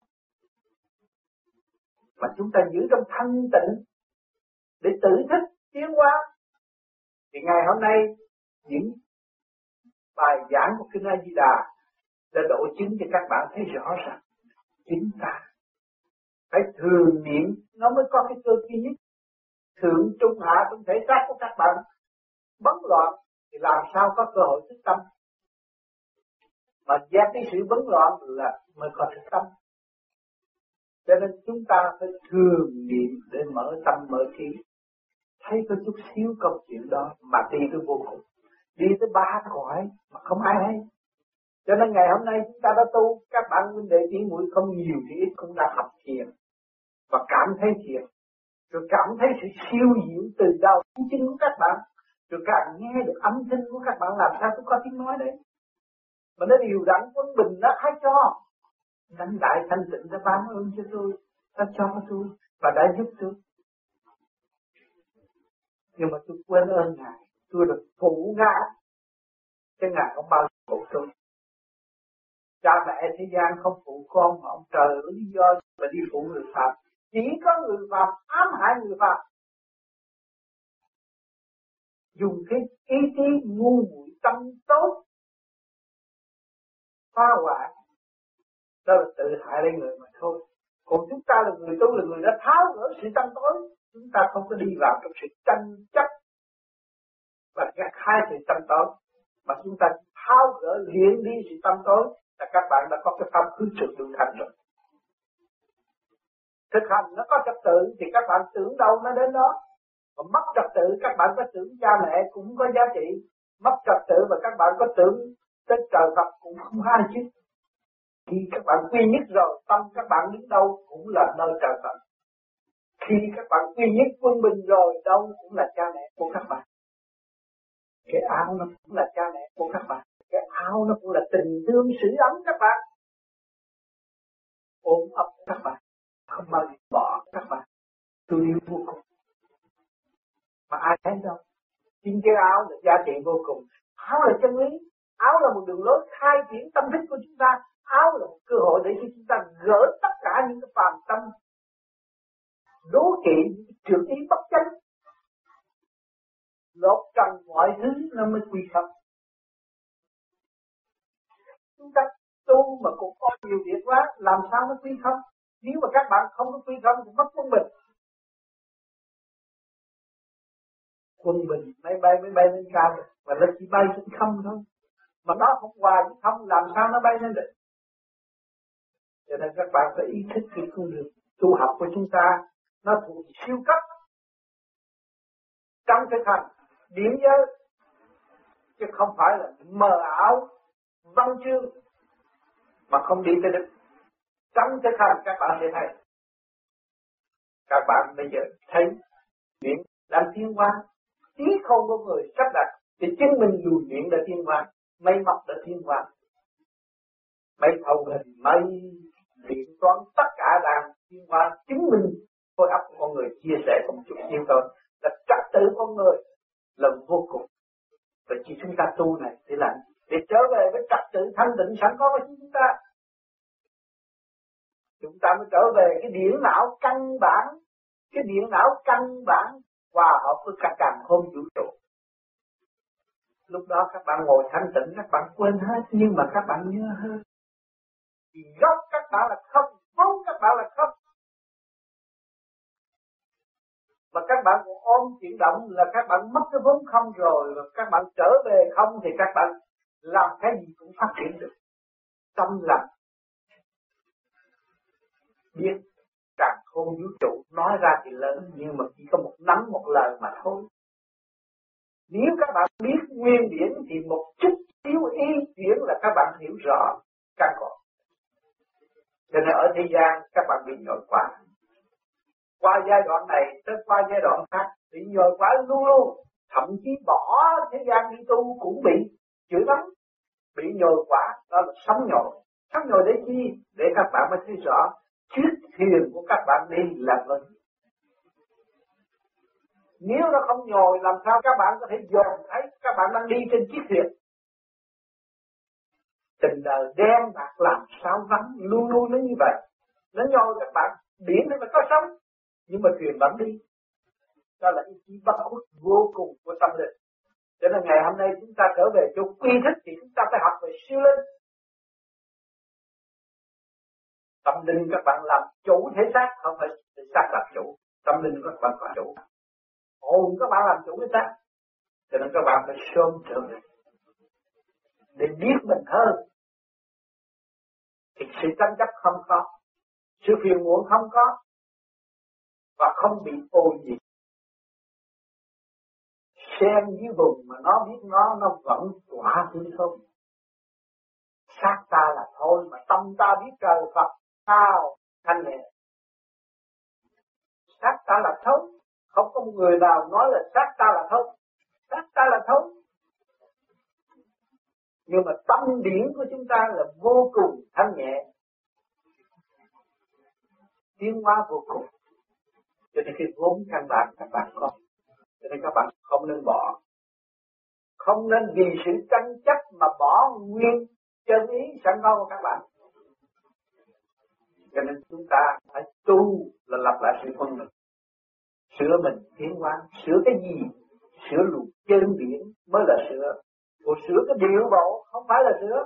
Mà chúng ta giữ trong thanh tịnh để tự thức tiến hóa. Thì ngày hôm nay những bài giảng của Kinh A Di Đà đã độ chứng cho các bạn thấy rõ ràng chính ta phải thường niệm nó mới có cái cơ duy nhất. Thượng trung hạ trong thể xác của các bạn bấn loạn thì làm sao có cơ hội thức tâm. Mà giác cái sự bấn loạn là mới có thức tâm. Cho nên chúng ta phải thường niệm để mở tâm mở trí. Thấy có chút xíu câu chuyện đó mà đi tới vô cùng. Đi tới ba cõi mà không ai hay. Cho nên ngày hôm nay chúng ta đã tu, các bạn huynh đệ tỷ muội không nhiều thì ít cũng đã học thiền và cảm thấy thiền, rồi cảm thấy sự siêu diệu từ đầu đến chân của các bạn, rồi càng nghe được âm thanh của các bạn làm sao cũng có tiếng nói đấy. Mà nó điều đặn quân bình nó hãy cho. Đảnh đại thanh tịnh đã ban ơn cho tôi, đã cho tôi và đã giúp tôi. Nhưng mà tôi quên ơn Ngài, tôi được phụ Ngài, chứ Ngài không bao giờ phụ tôi. Cha mẹ thế gian không phụ con mà ông trời có lý do mà đi phụ người phạm. Chỉ có người phạm ám hại người phạm. Dùng cái ý chí ngu muội tâm tốt phá hoại, đó là tự hại lấy người mà thôi. Còn chúng ta là người tu, là người đã tháo gỡ sự tâm tối. Chúng ta không có đi vào trong sự tranh chấp và gạt hai sự tâm tối, mà chúng ta tháo gỡ luyện đi sự tâm tối, là các bạn đã có cái pháp hướng trực tự thành rồi. Thực hành nó có trật tự thì các bạn tưởng đâu nó đến đó. Mà mất trật tự các bạn có tưởng cha mẹ cũng không có giá trị. Mất trật tự và các bạn có tưởng tới trời Phật cũng không hay chứ. Khi các bạn quy nhất rồi, tâm các bạn đến đâu cũng là nơi trời Phật. Khi các bạn quy nhất quân bình rồi, đâu cũng là cha mẹ của các bạn. Cái áo nó cũng là cha mẹ của các bạn. Cái áo nó cũng là tình thương sưởi ấm các bạn. Ôm ấp các bạn, không bao giờ bỏ các bạn. Tôi yêu vô cùng. Mà ai thấy đâu? Chính cái áo là giá trị vô cùng. Áo là chân lý. Áo là một đường lối khai triển tâm thức của chúng ta. Áo là một cơ hội để cho chúng ta gỡ tất cả những cái phàm tâm đố kỵ, trượt ý bất chánh, lột trần mọi thứ nó mới quy không. Chúng ta tu mà cũng có nhiều việc quá, làm sao nó quy không? Nếu mà các bạn không có quy không thì mất quân bình. Quân bình máy bay máy bay lên cao và nó chỉ bay trên không thôi. Mà nó không hòa với không làm sao nó bay lên được. Cho nên các bạn phải ý thức cái con đường tu học của chúng ta nó thuộc siêu cấp. Trong thực hành điểm giới chứ không phải là mờ ảo văn chương mà không đi tới đích. Trong thực hành các bạn sẽ thấy. Các bạn bây giờ thấy chuyện đang tiến hóa, trí không có người sắp đặt thì chứng minh dù chuyện đã tiến hóa, máy móc đã tiến hóa, máy thầu hình, máy điện toán tất cả đang tiến hóa, chứng minh khối óc của con người chia sẻ một chút nhiều thôi, là trật tự con người là vô cùng. Vậy chỉ chúng ta tu này để làm để trở về với trật tự thanh tịnh sẵn có của chúng ta. Chúng ta mới trở về cái điện não căn bản, cái điện não căn bản hòa hợp với cả càn khôn vũ trụ. Lúc đó các bạn ngồi thanh tịnh, các bạn quên hết, nhưng mà các bạn nhớ hết. Vì gốc các bạn là không, vốn các bạn là không. Mà các bạn còn ôm chuyển động là các bạn mất cái vốn không rồi, và các bạn trở về không thì các bạn làm cái gì cũng phát triển được. Tâm lặng, biết càng khôn vũ trụ nói ra thì lớn, nhưng mà chỉ có một nắm một lời mà thôi. Nếu các bạn biết nguyên điển thì một chút yếu ý chuyển là các bạn hiểu rõ căn cội. Cho nên ở thế gian các bạn bị nhồi quá, qua giai đoạn này tới qua giai đoạn khác bị nhồi quá luôn luôn, thậm chí bỏ thế gian đi tu cũng bị chửi lắm, bị nhồi quá, đó là sống nhồi. Sống nhồi để chi? Để các bạn mới thấy rõ chiếc thuyền của các bạn đi là vâng. Nếu nó không nhồi làm sao các bạn có thể dòm thấy các bạn đang đi trên chiếc thuyền. Tình đời đen bạc làm sao vắng, luôn luôn nó như vậy. Nó nhồi các bạn, biển thì phải có sống, nhưng mà thuyền vẫn đi. Đó là ý chí bất khuất vô cùng của tâm linh. Cho nên ngày hôm nay chúng ta trở về chỗ quy thức thì chúng ta phải học về siêu linh. Tâm linh các bạn làm chủ thể xác, không phải thể xác làm chủ. Tâm linh các bạn làm chủ. Hồn các bạn làm chủ thể xác. Cho nên các bạn phải sớm trở về để biết mình hơn. Thì sự tranh chấp không có, sự phiền muộn không có, và không bị ô nhiễm. Xem dưới vùng mà nó biết nó, nó vẫn tỏa hư không. Xác ta là thôi, mà tâm ta biết trời Phật sao thanh nhẹ. Xác ta là thấu, không có một người nào nói là xác ta là thấu. Xác ta là thấu. Nhưng mà tâm điển của chúng ta là vô cùng thanh nhẹ, tiến hóa vô cùng. Cho nên cái vốn căn bản các bạn có. Cho nên các bạn không nên bỏ. Không nên vì sự tranh chấp mà bỏ nguyên chân ý sẵn có của các bạn. Cho nên chúng ta phải tu là lập lại sự phân định. Sửa mình tiến hóa. Sửa cái gì? Sửa luật chân điển mới là sửa. Còn sửa cái điệu bộ không phải là sửa.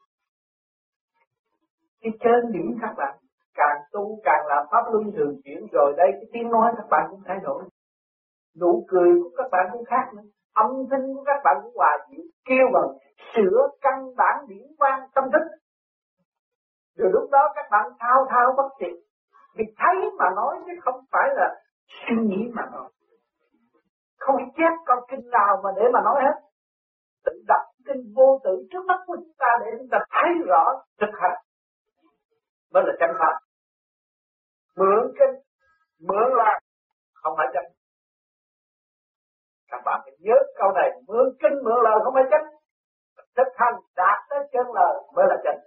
Cái chân điển các bạn càng tu càng làm pháp luân thường chuyển, rồi đây cái tiếng nói các bạn cũng thay đổi. Nụ cười của các bạn cũng khác nữa. Âm thanh của các bạn cũng hòa dịu, kêu bằng sửa căn bản điển quan tâm thức. Rồi lúc đó các bạn thao thao bất tuyệt, vì thấy mà nói chứ không phải là suy nghĩ mà nói. Không chép con kinh nào mà để mà nói hết. Tự đọc kinh vô tự trước mắt của chúng ta để chúng ta thấy rõ thực hành mới là chân pháp. Mượn kinh, mượn là không phải chân. Các bạn phải nhớ câu này, mượn kinh mượn lời không phải chân. Thực hành đạt tới chân lời mới là chân.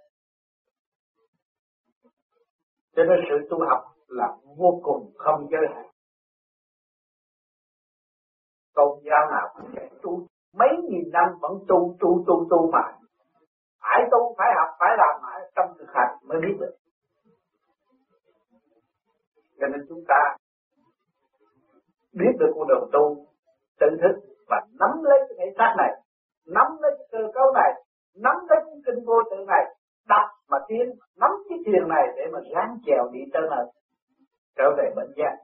Cho nên sự tu học là vô cùng không giới hạn. Tôn giáo nào cũng vậy, tu mấy nghìn năm vẫn tu tu tu tu mà. Phải tu, phải học, phải làm mãi trong thực hành mới biết được. Cho nên chúng ta biết được con đường tu, tự thức và nắm lấy cái thể xác này, nắm lấy cái cơ cấu này, nắm lấy cái kinh vô tự này, đọc mà tiến, nắm cái thuyền này để mà ráng chèo đi tới nơi, trở về bệnh giác.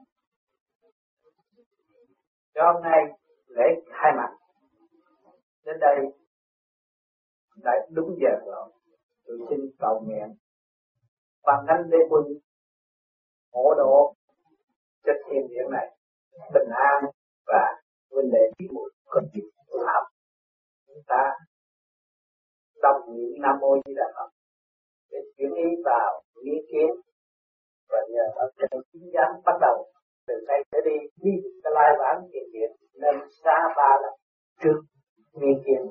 Cho hôm nay lễ khai mạc đến đây đã đúng giờ rồi. Tôi xin cầu nguyện bằng thánh Lê Quân hộ độ cho thiền viện này bình an và vấn đề biết một con chữ tu học. Chúng ta đồng niệm Nam Mô Di Đà Phật để chuyển ý vào ý kiến, và nhờ ở trên chính giác bắt đầu từ đây sẽ đi đi cái lai vãng thiền viện nên xa ba lần trước ý kiến.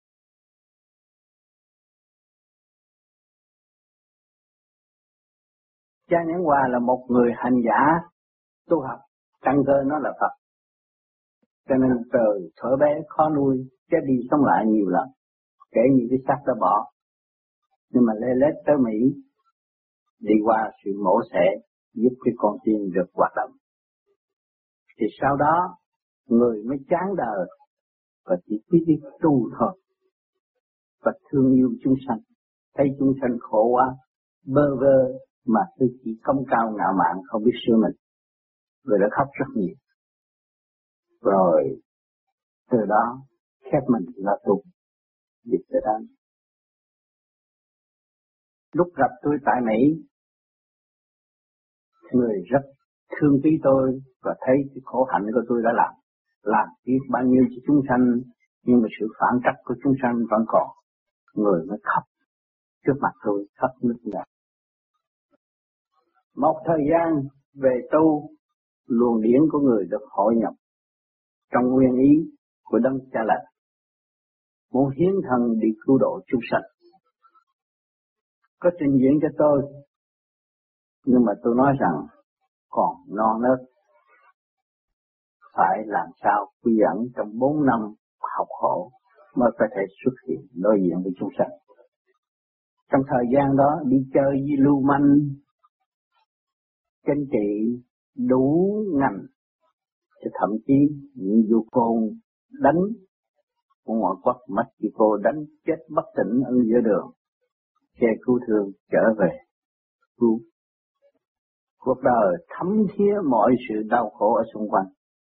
Cha Nhãn Hòa là một người hành giả tu học, căn cơ nó là Phật. Cho nên trời thở bé khó nuôi, chết đi sống lại nhiều lần, kể như cái xác đã bỏ. Nhưng mà lê lết tới Mỹ, đi qua sự mổ xẻ, giúp cái con tim được hoạt động. Thì sau đó, người mới chán đời, và chỉ biết đi tu thôi, và thương yêu chúng sanh. Thấy chúng sanh khổ quá, bơ vơ, mà tôi chỉ công cao ngạo mạn, không biết sửa mình. Người đã khóc rất nhiều. Rồi, từ đó, khép mình là tu, dịch tới đó. Lúc gặp tôi tại Mỹ, người rất thương quý tôi và thấy cái khổ hạnh của tôi đã làm. Làm biết bao nhiêu cho chúng sanh, nhưng mà sự phản trắc của chúng sanh vẫn còn. Người mới khóc trước mặt tôi, khóc nức nở. Một thời gian về tu, luồng điển của người được hội nhập trong nguyên ý của Đấng Cha Lành, muốn hiến thân đi cứu độ chúng sanh. Có trình diễn cho tôi, nhưng mà tôi nói rằng còn non nớt, phải làm sao quy dẫn trong bốn năm học khổ mới có thể xuất hiện đối diện với chúng sanh. Trong thời gian đó đi chơi với lưu manh, chính trị đủ ngành, thì thậm chí những vụ côn đánh của ngoại quốc Mexico đánh chết bất tỉnh ở giữa đường, xe cứu thương trở về cứu. Cuộc đời thấm thía mọi sự đau khổ ở xung quanh.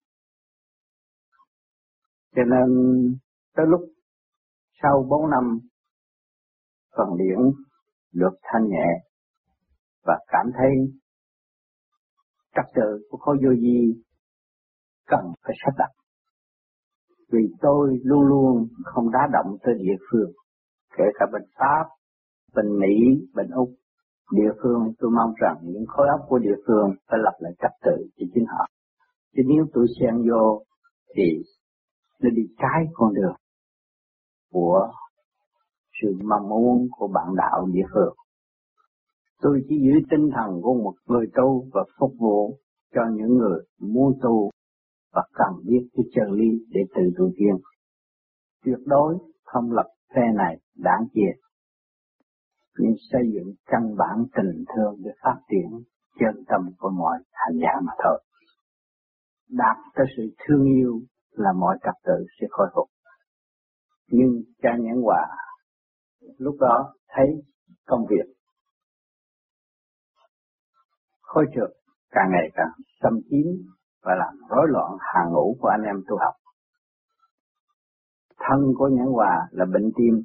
Cho nên tới lúc sau bốn năm phần điển được thanh nhẹ và cảm thấy trật tự của khối vô vi cần phải sắp đặt. Vì tôi luôn luôn không đá động tới địa phương, kể cả bên Pháp, bên Mỹ, bên Úc. Địa phương tôi mong rằng những khối óc của địa phương phải lập lại trật tự cho chính họ. Chứ nếu tôi xen vô thì nó đi trái con đường của sự mong muốn của bạn đạo địa phương. Tôi chỉ giữ tinh thần của một người tu và phục vụ cho những người muốn tu và cần biết cái chân lý để tự tu tiên. Tuyệt đối không lập phe này đảng chia, nhưng xây dựng căn bản tình thương để phát triển chân tâm của mọi hành giả mà thôi. Đạt tới sự thương yêu là mọi trật tự sẽ khôi phục. Nhưng cha Nhẫn Hòa lúc đó thấy công việc khối trượt càng ngày càng xâm chiếm và làm rối loạn hàng ngũ của anh em tu học. Thân của Nhẫn Hòa là bệnh tim,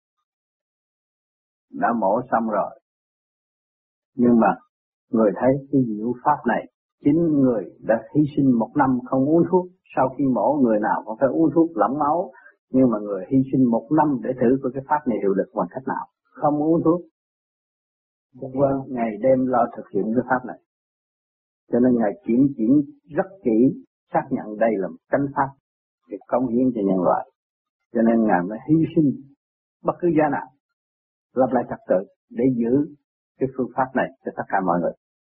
đã mổ xong rồi. Nhưng mà người thấy cái diệu pháp này, chính người đã hy sinh một năm không uống thuốc. Sau khi mổ người nào cũng phải uống thuốc lỏng máu, nhưng mà người hy sinh một năm để thử coi cái pháp này hiệu lực bằng cách nào. Không uống thuốc, vâng, ngày đêm lo thực hiện cái pháp này. Cho nên Ngài kiểm chuyển rất kỹ, xác nhận đây là một chánh pháp để cống hiến cho nhân loại. Cho nên Ngài mới hy sinh bất cứ giá nào, lập lại trật tự để giữ cái phương pháp này cho tất cả mọi người.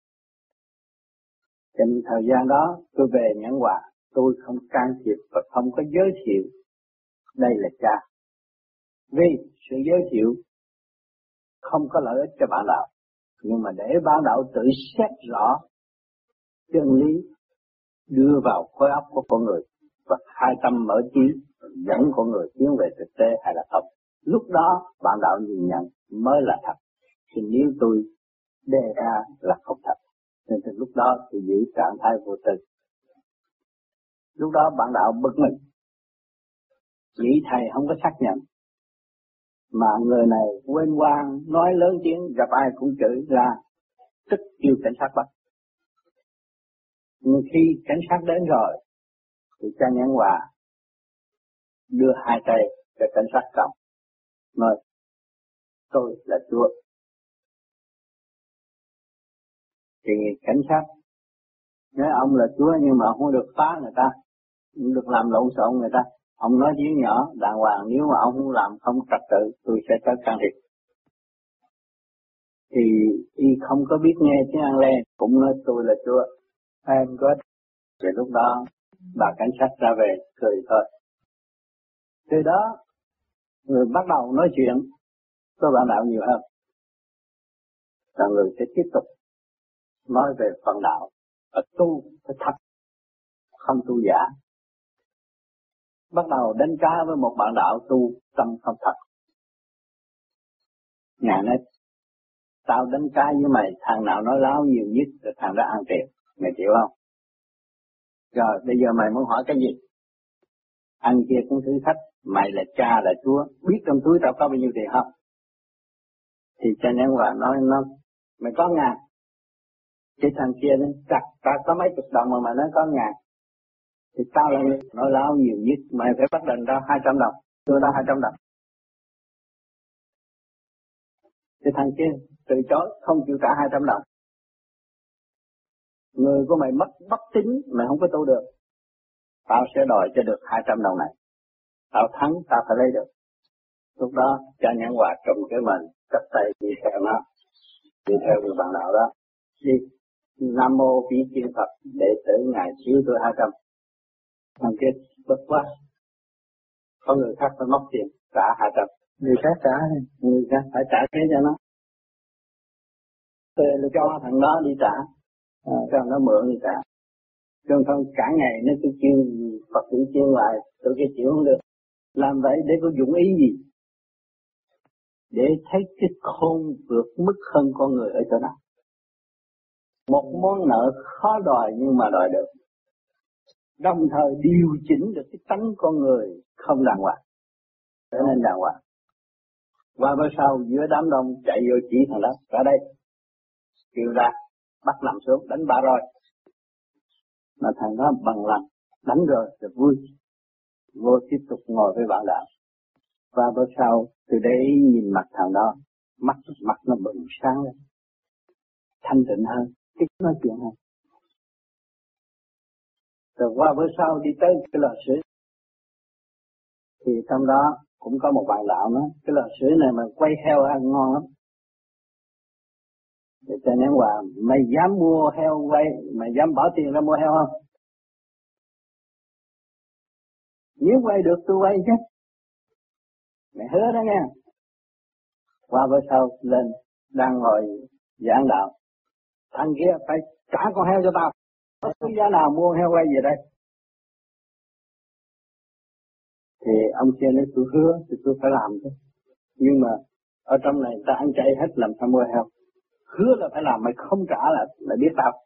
Trong thời gian đó tôi về Nhẫn Hòa, tôi không can thiệp và không có giới thiệu đây là cha. Vì sự giới thiệu không có lợi ích cho bạn đạo, nhưng mà để bạn đạo tự xét rõ chân lý đưa vào khối óc của con người và hai tâm mở trí dẫn con người tiến về thực tế hay là không. Lúc đó bạn đạo nhìn nhận mới là thật. Thì nếu tôi đề ra là không thật, nên từ lúc đó thì giữ trạng thái vô tư. Lúc đó bạn đạo bực mình, nghĩ thầy không có xác nhận, mà người này quên quang nói lớn tiếng, gặp ai cũng chửi là tức kêu cảnh sát bắt. Nhưng khi cảnh sát đến rồi thì cha Nhẫn Hòa đưa hai tay cho cảnh sát cầm, nói tôi là Chúa. Thì cảnh sát nói ông là Chúa nhưng mà không được phá người ta, không được làm lộn xộn người ta. Ông nói tiếng nhỏ đàng hoàng, nếu mà ông không làm không trật tự tôi sẽ tới can thiệp. Thì y không có biết nghe tiếng An Lê, cũng nói tôi là Chúa. Em có. Rồi lúc đó bà cảnh sát ra về cười thôi. Từ đó người bắt đầu nói chuyện với bạn đạo nhiều hơn. Và người sẽ tiếp tục nói về phần đạo và tu phải thật, không tu giả. Bắt đầu đánh cá với một bạn đạo tu tâm không thật. Ngài nói tao đánh cá với mày, thằng nào nói láo nhiều nhất là thằng đó ăn tiền, mày chịu không? Rồi bây giờ mày muốn hỏi cái gì? Anh kia cũng thử thách, mày là cha là Chúa, biết trong túi tao có bao nhiêu tiền không? Thì cha Nhẫn Hòa nói nó, mày có ngàn. Cái thằng kia nó chặt, tao có mấy chục đồng mà mày nói có ngàn. Thì tao là nói láo nhiều nhất, mày phải bắt đền tao hai trăm đồng, đưa tao hai trăm đồng. Thì thằng kia từ chối, không chịu trả hai trăm đồng. Người của mày mất bất tín, mày không có tu được. Tao sẽ đòi cho được hai trăm đồng này. Tao thắng, tao phải lấy được. Lúc đó, cha Nhãn Hòa trùng cái mình, cắt tay đi theo nó. Đi theo người bạn đạo đó. Đi. Nam mô Vĩ Chuyên Phật, đệ tử Ngài chiếu tôi hai trăm. Thằng kia bất quá. Có người khác phải móc tiền, trả hai trăm. Người khác trả, người khác phải trả thế cho nó. Tôi cho thằng đó đi trả, à, cho thằng đó mượn đi trả. Chứ không cả ngày nó cứ kêu Phật tử kêu lại, tôi cái chịu không được. Làm vậy để có dụng ý gì? Để thấy cái khôn vượt mức hơn con người ở chỗ nào. Một món nợ khó đòi nhưng mà đòi được. Đồng thời điều chỉnh được cái tánh con người không đàng hoàng, trở nên đàng hoàng. Qua bữa sau giữa đám đông chạy vô chỉ thằng đó, ra đây, kêu ra, bắt nằm xuống, đánh ba roi. Mà thằng đó bằng lòng, đánh rồi, rồi vui. Vô tiếp tục ngồi với bạn đạo. Và bữa sau, từ đấy nhìn mặt thằng đó, mắt mặt nó bừng sáng lên. Thanh tịnh hơn, thích nói chuyện hơn. Rồi qua bữa sau đi tới cái lò sưởi. Thì trong đó cũng có một bạn đạo nói, cái lò sưởi này mà quay heo ăn ngon lắm. Thì cha Nhãn Hòa, mày dám mua heo quay, mày dám bỏ tiền ra mua heo không? Nếu quay được tôi quay chứ. Mày hứa đó nha. Qua bữa sau lên, đang ngồi giảng đạo. Thằng kia phải trả con heo cho tao. Có cái giá nào mua heo quay về đây? Thì ông kia nói tôi hứa thì tôi phải làm chứ. Nhưng mà ở trong này ta ăn chay hết làm sao mua heo. Hứa là phải làm, mày không trả là mày biết tao.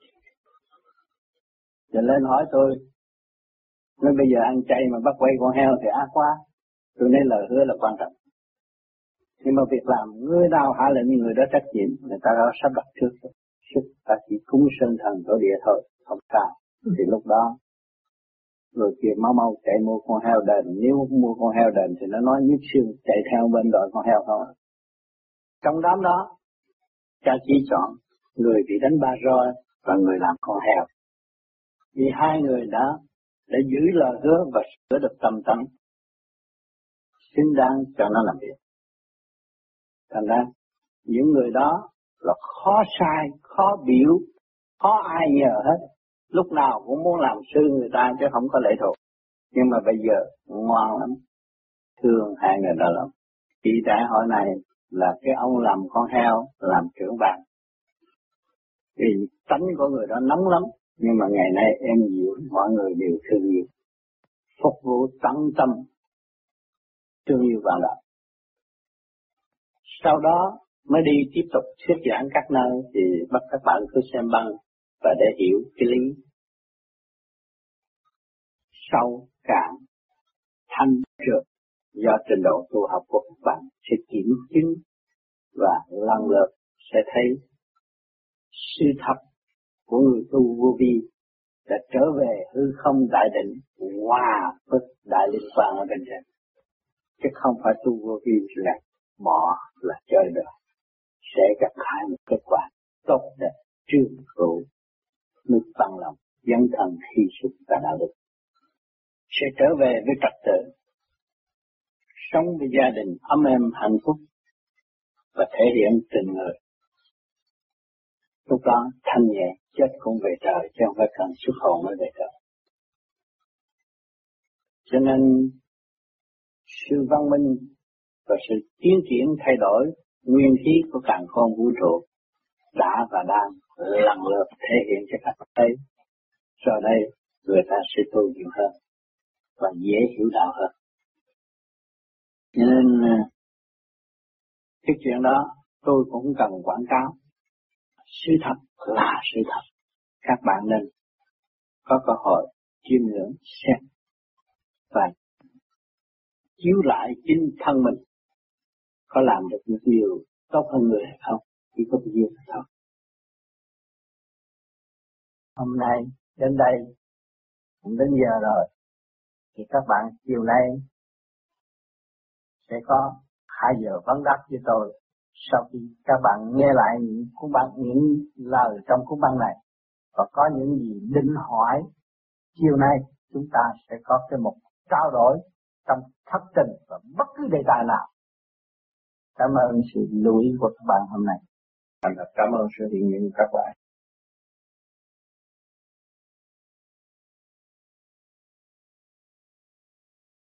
Giờ lên hỏi tôi. Nói bây giờ ăn chay mà bắt quay con heo thì ác quá. Tôi nói lời hứa là quan trọng. Nhưng mà việc làm người nào hạ lệnh người đó trách nhiệm, người ta đã sắp đặt trước rồi. Sức ta chỉ cúng sơn thần tổ địa thôi, không sao. Thì lúc đó người kia mau mau chạy mua con heo đền. Nếu không mua con heo đền thì nó nói nhức xương chạy theo bên đòi con heo không. Trong đám đó, cha chỉ chọn người bị đánh ba roi và người làm con heo. Vì hai người đã đã giữ lời hứa và sửa được tâm tánh, xứng đáng cho nó làm việc. Thành ra những người đó là khó sai, khó biểu, khó ai nhờ hết. Lúc nào cũng muốn làm sư người ta chứ không có lệ thuộc. Nhưng mà bây giờ ngoan lắm, thương hai người đó lắm. Chỉ tại hội này là cái ông làm con heo, làm trưởng bàn. Vì tánh của người đó nóng lắm, nhưng mà ngày nay em dịu, mọi người đều thương yêu. Phục vụ tận tâm, thương yêu bạn đạo. Sau đó mới đi tiếp tục thuyết giảng các nơi thì bắt các bạn cứ xem băng và để hiểu cái lý. Sâu, cạn, thanh, trượt do trình độ tu học của các bạn sẽ kiểm chứng và lần lượt sẽ thấy sự thật của người tu vô vi đã trở về hư không đại định hòa với đại linh quang ở bên trên. Chứ không phải tu vô vi là bỏ là chơi được. Sẽ gặp phải một kết quả tốt đẹp trương trụ nước bằng lòng dân thần hy sinh và đạo đức. Sẽ trở về với trật tự, sống với gia đình ấm êm hạnh phúc và thể hiện tình người. Lúc đó thanh nhẹ, chết cũng về trời chứ không phải cần xuất hồn mới về trời. Cho nên sự văn minh và sự tiến triển thay đổi nguyên khí của càn khôn vũ trụ đã và đang lần lượt thể hiện cho các bạn thấy. Rồi đây người ta sẽ tu nhiều hơn và dễ hiểu đạo hơn. Cho nên cái chuyện đó tôi cũng cần quảng cáo. Sự thật là sự thật. Các bạn nên có cơ hội chiêm ngưỡng xem và chiếu lại chính thân mình có làm được những điều tốt hơn người hay không, chỉ có bao nhiêu thôi. Hôm nay đến đây cũng đến giờ rồi, thì các bạn chiều nay sẽ có hai giờ vấn đáp với tôi. Sau khi các bạn nghe lại những cuốn băng, những lời trong cuốn băng này, và có những gì định hỏi. Chiều nay chúng ta sẽ có cái một trao đổi trong thất tình và bất cứ đề tài nào. Cảm ơn sự lưu ý của các bạn hôm nay. Thành thật cảm ơn sự hiện diện của các bạn.